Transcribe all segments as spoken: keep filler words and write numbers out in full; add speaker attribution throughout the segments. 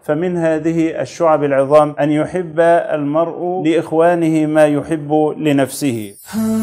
Speaker 1: فمن هذه الشعب العظام أن يحب المرء لإخوانه ما يحب لنفسه.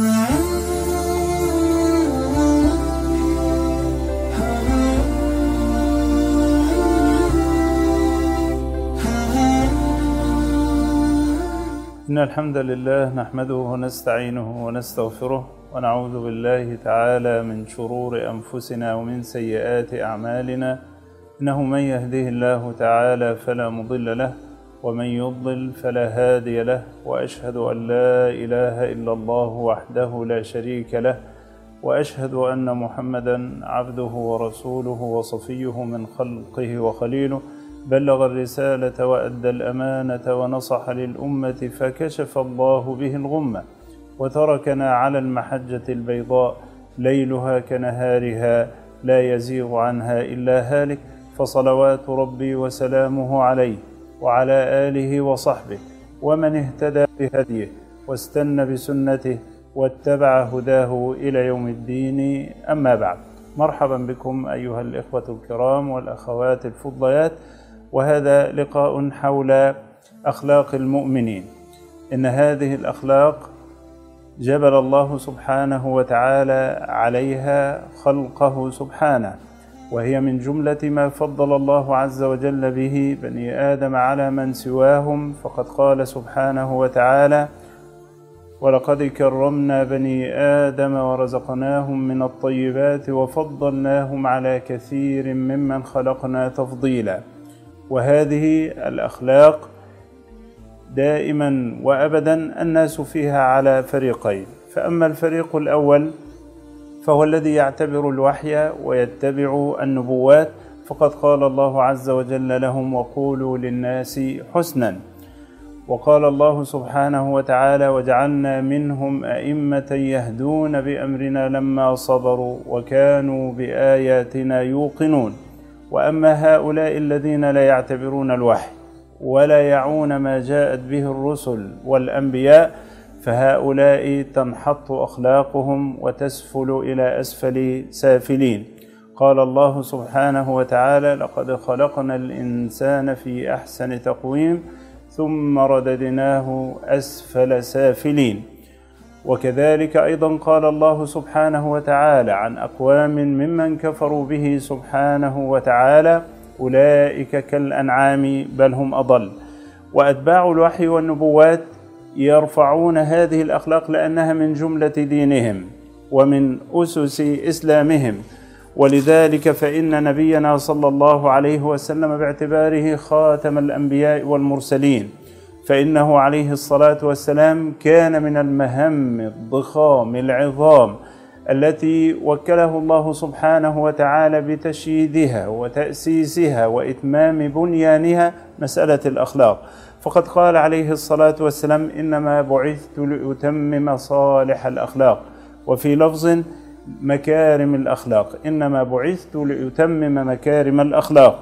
Speaker 1: إن الحمد لله نحمده ونستعينه ونستغفره ونعوذ بالله تعالى من شرور أنفسنا ومن سيئات أعمالنا، إنه من يهده الله تعالى فلا مضل له ومن يضلل فلا هادي له، وأشهد أن لا إله إلا الله وحده لا شريك له، وأشهد أن محمدا عبده ورسوله وصفيه من خلقه وخليله، بلغ الرسالة وأدى الأمانة ونصح للأمة فكشف الله به الغمة، وتركنا على المحجة البيضاء ليلها كنهارها لا يزيغ عنها إلا هالك، فصلوات ربي وسلامه عليه وعلى آله وصحبه ومن اهتدى بهديه واستنى بسنته واتبع هداه إلى يوم الدين. أما بعد، مرحبا بكم أيها الإخوة الكرام والأخوات الفضليات، وهذا لقاء حول أخلاق المؤمنين. إن هذه الأخلاق جبل الله سبحانه وتعالى عليها خلقه سبحانه، وهي من جملة ما فضل الله عز وجل به بني آدم على من سواهم، فقد قال سبحانه وتعالى: ولقد كرمنا بني آدم ورزقناهم من الطيبات وفضلناهم على كثير ممن خلقنا تفضيلا. وهذه الأخلاق دائما وأبدا الناس فيها على فريقين، فأما الفريق الأول فهو الذي يعتبر الوحي ويتبع النبوات، فقد قال الله عز وجل لهم: وقولوا للناس حسنا. وقال الله سبحانه وتعالى: وجعلنا منهم أئمة يهدون بأمرنا لما صبروا وكانوا بآياتنا يوقنون. وأما هؤلاء الذين لا يعتبرون الوحي ولا يعون ما جاءت به الرسل والأنبياء، فهؤلاء تنحط أخلاقهم وتسفل إلى أسفل سافلين. قال الله سبحانه وتعالى: لقد خلقنا الإنسان في أحسن تقويم ثم رددناه أسفل سافلين. وكذلك أيضا قال الله سبحانه وتعالى عن أقوام ممن كفروا به سبحانه وتعالى: أولئك كالأنعام بل هم أضل. وأتباع الوحي والنبوات يرفعون هذه الأخلاق لأنها من جملة دينهم ومن أسس إسلامهم. ولذلك فإن نبينا صلى الله عليه وسلم باعتباره خاتم الأنبياء والمرسلين، فإنه عليه الصلاة والسلام كان من المهام الضخام العظام التي وكله الله سبحانه وتعالى بتشييدها وتأسيسها وإتمام بنيانها مسألة الأخلاق. فقد قال عليه الصلاة والسلام: إنما بعثت لأتمم صالح الأخلاق، وفي لفظ مكارم الأخلاق، إنما بعثت لأتمم مكارم الأخلاق.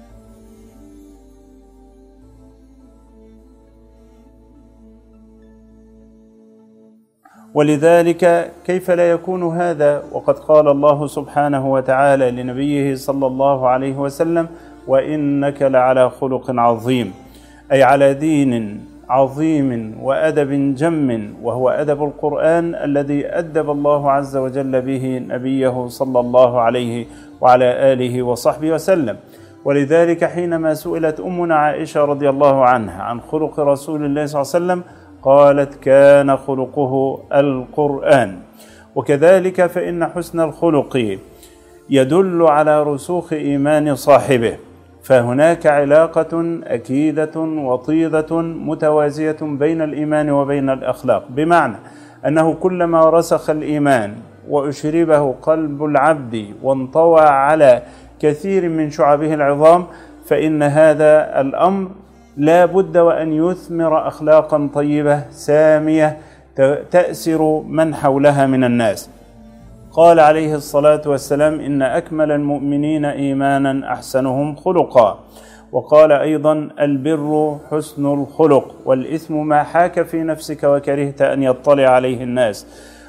Speaker 1: ولذلك كيف لا يكون هذا وقد قال الله سبحانه وتعالى لنبيه صلى الله عليه وسلم: وإنك لعلى خلق عظيم، أي على دين عظيم وأدب جم، وهو أدب القرآن الذي أدب الله عز وجل به نبيه صلى الله عليه وعلى آله وصحبه وسلم. ولذلك حينما سئلت أمنا عائشة رضي الله عنها عن خلق رسول الله صلى الله عليه وسلم قالت: كان خلقه القرآن. وكذلك فإن حسن الخلق يدل على رسوخ إيمان صاحبه، فهناك علاقة أكيدة وطيدة متوازية بين الإيمان وبين الأخلاق، بمعنى أنه كلما رسخ الإيمان وأشربه قلب العبد وانطوى على كثير من شعبه العظام، فإن هذا الأمر لا بد وأن يثمر أخلاقا طيبة سامية تأسر من حولها من الناس. قال عليه الصلاة والسلام: إن أكمل المؤمنين إيمانا أحسنهم خلقا. وقال أيضا: البر حسن الخلق، والإثم ما حاك في نفسك وكرهت أن يطلع عليه الناس.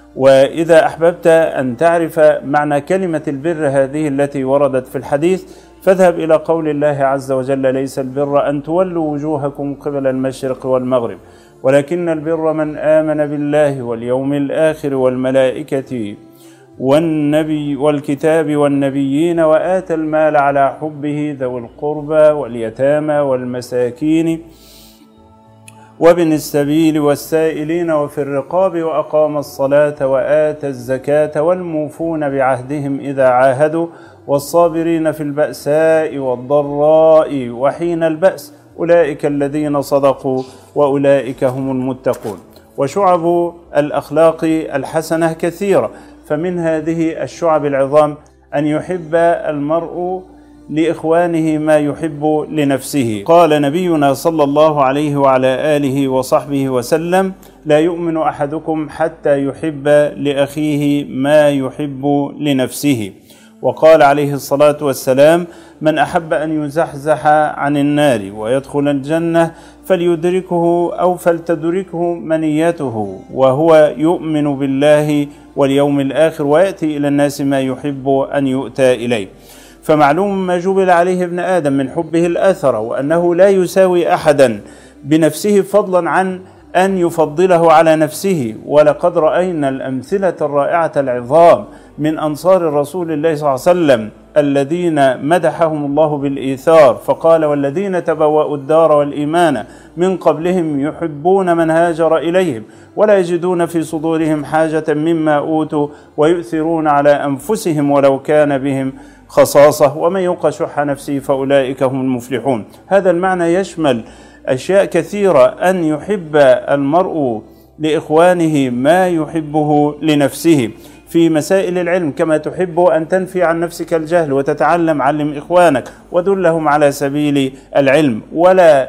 Speaker 1: وإذا أحببت أن تعرف معنى كلمة البر هذه التي وردت في الحديث، فاذهب إلى قول الله عز وجل: ليس البر أن تولوا وجوهكم قبل المشرق والمغرب ولكن البر من آمن بالله واليوم الآخر والملائكة والنبي والكتاب والنبيين وآتى المال على حبه ذوي القربى واليتامى والمساكين وابن السبيل والسائلين وفي الرقاب وأقام الصلاة وآتى الزكاة والموفون بعهدهم إذا عاهدوا والصابرين في البأساء والضراء وحين البأس أولئك الذين صدقوا وأولئك هم المتقون. وشعب الأخلاق الحسنة كثيرة، فمن هذه الشعب العظام أن يحب المرء لإخوانه ما يحب لنفسه. قال نبينا صلى الله عليه وعلى آله وصحبه وسلم: لا يؤمن أحدكم حتى يحب لأخيه ما يحب لنفسه. وقال عليه الصلاة والسلام: من أحب أن يزحزح عن النار ويدخل الجنة فليدركه أو فلتدركه منيته وهو يؤمن بالله واليوم الآخر ويأتي إلى الناس ما يحب أن يؤتى إليه. فمعلوم ما جبل عليه ابن آدم من حبه الأثر، وأنه لا يساوي أحدا بنفسه فضلا عن أن يفضله على نفسه. ولقد رأينا الأمثلة الرائعة العظام من أنصار الرسول الله صلى الله عليه وسلم الذين مدحهم الله بالإيثار، فقال: والذين تبوأوا الدار والإيمان من قبلهم يحبون من هاجر إليهم ولا يجدون في صدورهم حاجة مما أوتوا ويؤثرون على أنفسهم ولو كان بهم خصاصة ومن يوق شح نفسه فأولئك هم المفلحون. هذا المعنى يشمل أشياء كثيرة، أن يحب المرء لإخوانه ما يحبه لنفسه في مسائل العلم، كما تحب أن تنفي عن نفسك الجهل وتتعلم، علم إخوانك ودلهم على سبيل العلم، ولا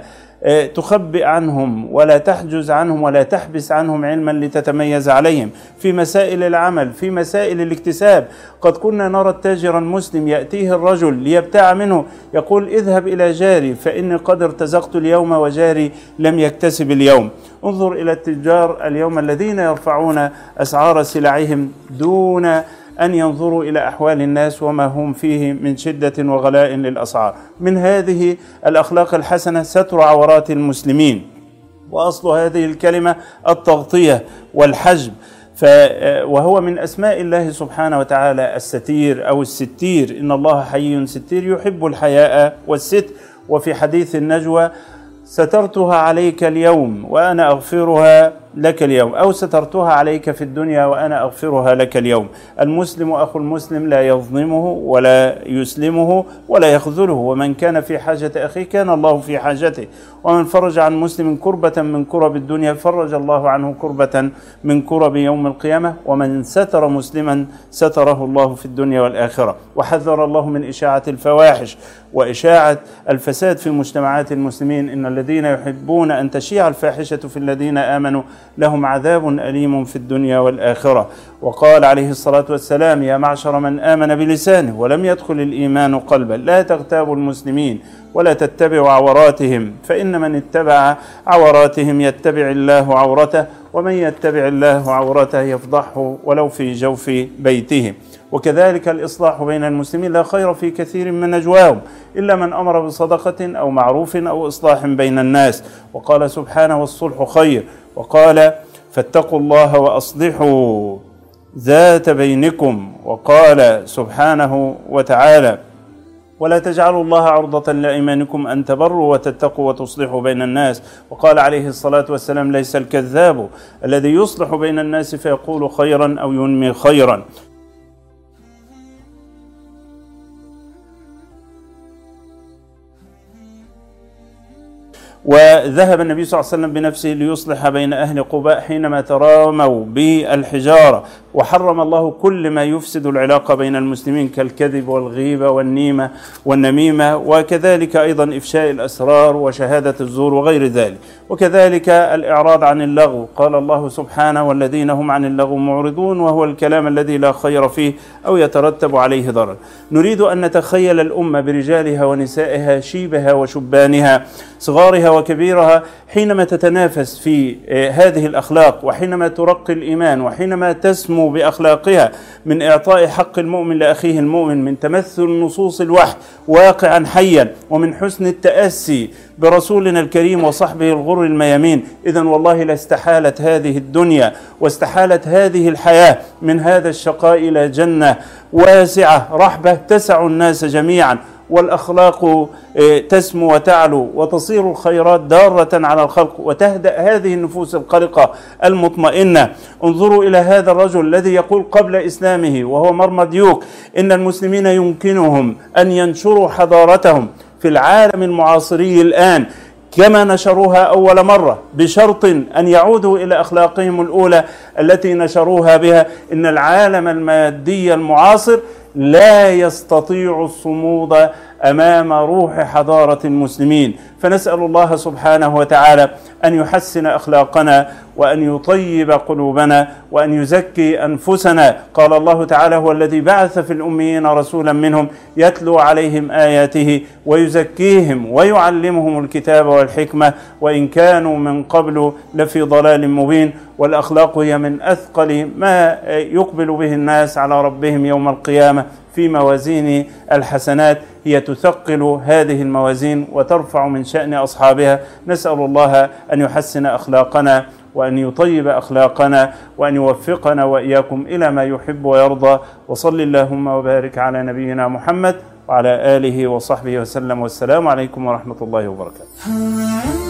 Speaker 1: تخبئ عنهم ولا تحجز عنهم ولا تحبس عنهم علما لتتميز عليهم. في مسائل العمل، في مسائل الاكتساب، قد كنا نرى التاجر المسلم يأتيه الرجل ليبتاع منه يقول: اذهب إلى جاري فإني قد ارتزقت اليوم وجاري لم يكتسب اليوم. انظر إلى التجار اليوم الذين يرفعون أسعار سلعهم دون أن ينظروا إلى أحوال الناس وما هم فيه من شدة وغلاء للأسعار. من هذه الأخلاق الحسنة ستر عورات المسلمين، وأصل هذه الكلمة التغطية والحجب، وهو من أسماء الله سبحانه وتعالى الستير أو الستير. إن الله حي ستير يحب الحياء والستر. وفي حديث النجوى: سترتها عليك اليوم وأنا أغفرها لك اليوم، أو سترتها عليك في الدنيا وأنا أغفرها لك اليوم. المسلم أخو المسلم لا يظلمه ولا يسلمه ولا يخذله، ومن كان في حاجة أخيه كان الله في حاجته، ومن فرج عن مسلم كربة من كرب الدنيا فرج الله عنه كربة من كرب يوم القيامة، ومن ستر مسلما ستره الله في الدنيا والآخرة. وحذر الله من إشاعة الفواحش وإشاعة الفساد في مجتمعات المسلمين: إن الذين يحبون أن تشيع الفاحشة في الذين آمنوا لهم عذاب أليم في الدنيا والآخرة. وقال عليه الصلاة والسلام: يا معشر من آمن بلسانه ولم يدخل الإيمان قلبا لا تغتابوا المسلمين ولا تتبعوا عوراتهم، فإن من اتبع عوراتهم يتبع الله عورته، ومن يتبع الله عورته يفضحه ولو في جوف بيته. وكذلك الإصلاح بين المسلمين لا خير في كثير من نجواهم إلا من أمر بصدقة أو معروف أو إصلاح بين الناس. وقال سبحانه: والصلح خير. وقال: فاتقوا الله وأصلحوا ذات بينكم. وقال سبحانه وتعالى: ولا تجعلوا الله عرضة لأيمانكم أن تبروا وتتقوا وتصلحوا بين الناس. وقال عليه الصلاة والسلام: ليس الكذاب الذي يصلح بين الناس فيقول خيرا أو ينمي خيرا. وذهب النبي صلى الله عليه وسلم بنفسه ليصلح بين أهل قباء حينما تراموا بالحجارة، وحرم الله كل ما يفسد العلاقة بين المسلمين كالكذب والغيبة والنيمة والنميمة، وكذلك أيضا إفشاء الأسرار وشهادة الزور وغير ذلك، وكذلك الإعراض عن اللغو. قال الله سبحانه: والذين هم عن اللغو معرضون، وهو الكلام الذي لا خير فيه أو يترتب عليه ضرر. نريد أن نتخيل الأمة برجالها ونسائها، شيبها وشبانها، صغارها وكبيرها، حينما تتنافس في هذه الأخلاق، وحينما ترقي الإيمان، وحينما تسمو تسمو بأخلاقها من إعطاء حق المؤمن لأخيه المؤمن، من تمثل نصوص الوحي واقعا حيا، ومن حسن التأسي برسولنا الكريم وصحبه الغر الميامين، إذن والله لاستحالت هذه الدنيا واستحالت هذه الحياة من هذا الشقاء إلى جنة واسعة رحبة تسع الناس جميعا، والأخلاق تسمو وتعلو وتصير الخيرات دارة على الخلق وتهدأ هذه النفوس القلقة المطمئنة. انظروا إلى هذا الرجل الذي يقول قبل إسلامه وهو مرمديوك إن المسلمين يمكنهم أن ينشروا حضارتهم في العالم المعاصري الآن كما نشروها أول مرة، بشرط أن يعودوا إلى أخلاقهم الأولى التي نشروها بها. إن العالم المادي المعاصر لا يستطيع الصمود أمام روح حضارة المسلمين، فنسأل الله سبحانه وتعالى أن يحسن أخلاقنا وأن يطيب قلوبنا وأن يزكي أنفسنا. قال الله تعالى: هو الذي بعث في الأميين رسولا منهم يتلو عليهم آياته ويزكيهم ويعلمهم الكتاب والحكمة وإن كانوا من قبل لفي ضلال مبين. والأخلاق هي من أثقل ما يقبل به الناس على ربهم يوم القيامة في موازين الحسنات، هي تثقل هذه الموازين وترفع من شأن أصحابها. نسأل الله أن يحسن أخلاقنا وأن يطيب أخلاقنا وأن يوفقنا وإياكم إلى ما يحب ويرضى. وصل اللهم وبارك على نبينا محمد وعلى آله وصحبه وسلم، والسلام عليكم ورحمة الله وبركاته.